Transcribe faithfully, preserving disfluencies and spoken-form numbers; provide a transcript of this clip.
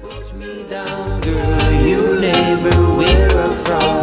me down, girl, you never wear a frown.